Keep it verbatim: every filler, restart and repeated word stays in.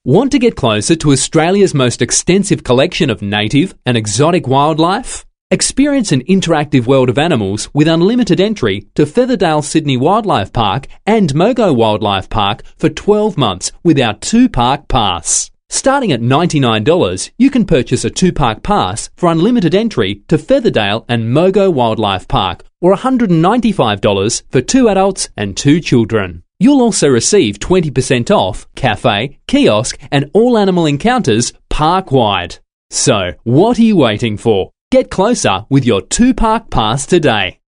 Want to get closer to Australia's most extensive collection of native and exotic wildlife? Experience an interactive world of animals with unlimited entry to Featherdale Sydney Wildlife Park and Mogo Wildlife Park for twelve months with our two-park pass. Starting at ninety-nine dollars, you can purchase a two-park pass for unlimited entry to Featherdale and Mogo Wildlife Park, or one hundred ninety-five dollars for two adults and two children. You'll also receive twenty percent off cafe, kiosk and all animal encounters park-wide. So, what are you waiting for? Get closer with your two-park pass today.